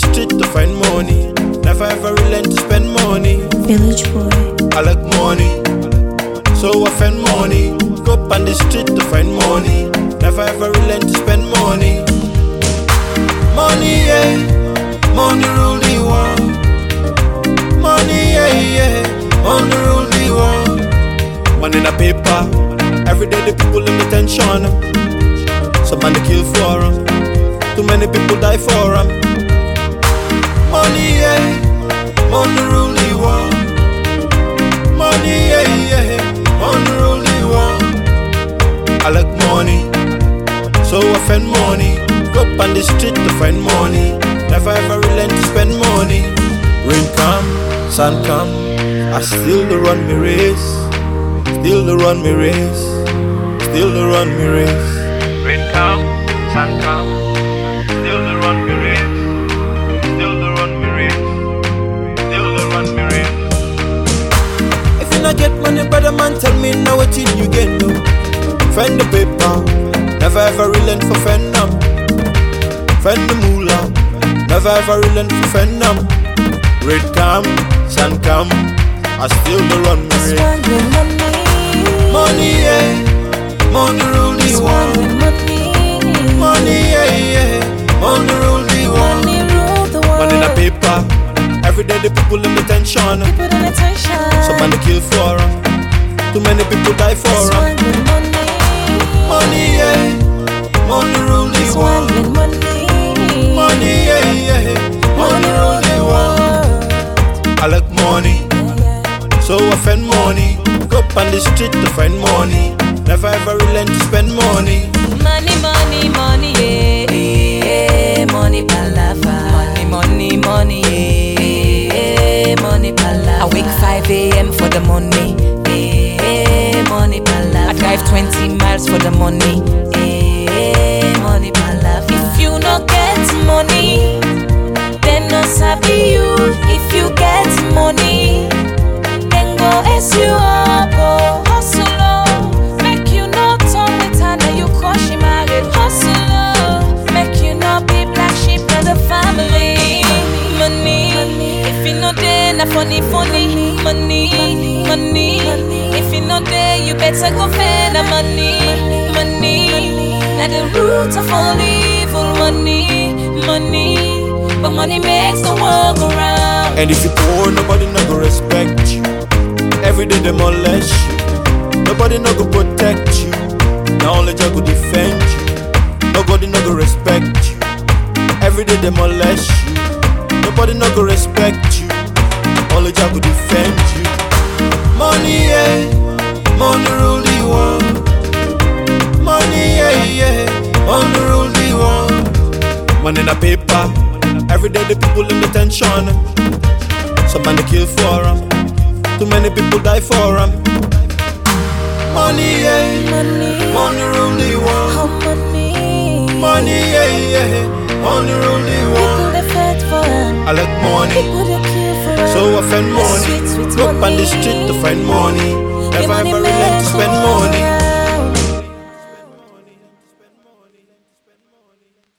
street to find money. Never ever relent to spend money. Village boy. I like money, so I spend money. Go up on the street to find money. Never ever relent to spend money. Money, yeah, money rule the world. Money, yeah, yeah, money rule the world. Money in a paper, every day the people in the tension. Some man they kill for 'em, too many people die for 'em. Money, yeah, money rule the world. Money, yeah, yeah, money rule the world. I like money, so I spend money. Go up on the street to find money. Never ever relent to spend money. Rain come, sun come, I still the run me race. Still the run me race. Still the run me race. Rain come, sun come, still the run me race. Still the run me race. Still the run me race. If you not get money, brother man, tell me now what you get though. Find the paper, never ever relent for fend them. Find the moolah, never ever relent for fend them. Rain come, sun come, I still the run me race. Money, yeah, money rule the world. Money, yeah, yeah, money rule the world. Money in a paper, every day the people in the tension. Some man they kill for 'em, too many people die for 'em. Money, yeah, money rule the world. Money, yeah, yeah, money rule the world. I like money, so I spend money. Go up on the street to find money. Never ever relent to spend money. Money, money, money, yeah, yeah. Money palava. Money, money, money, yeah, money palava. I wake 5 a.m. for the money, yeah, money palava. I drive 20 miles for the money, yeah, money palava. If you no get money, then no sabi you. If you get money, then go as you up, oh, hustle, oh. Make you no turn with her, now you crush him again. Hustle, oh. Make you not be black sheep of the family. Money, if you no there, na funny, funny. Money, money, if you no there, you better go find the money. Money, now the root of all evil. Money, money, but money makes the world go round. And if you poor, nobody no go respect you. Every day they molest you. Nobody no go protect you. Now only Jah go defend you. Nobody no go respect you. Every day they molest you. Nobody no go respect you. Only Jah go defend you. Money, yeah, money rule the world. Money, yeah, yeah, money rule the world. Money in a paper, every day the people in the tension. Some man they kill for 'em, too many people die for 'em. Money, yeah, money rule the world. Money, yeah, yeah, money rule the world. I like money, so I spend money. Go up on the street to find money. Never ever relent to spend money.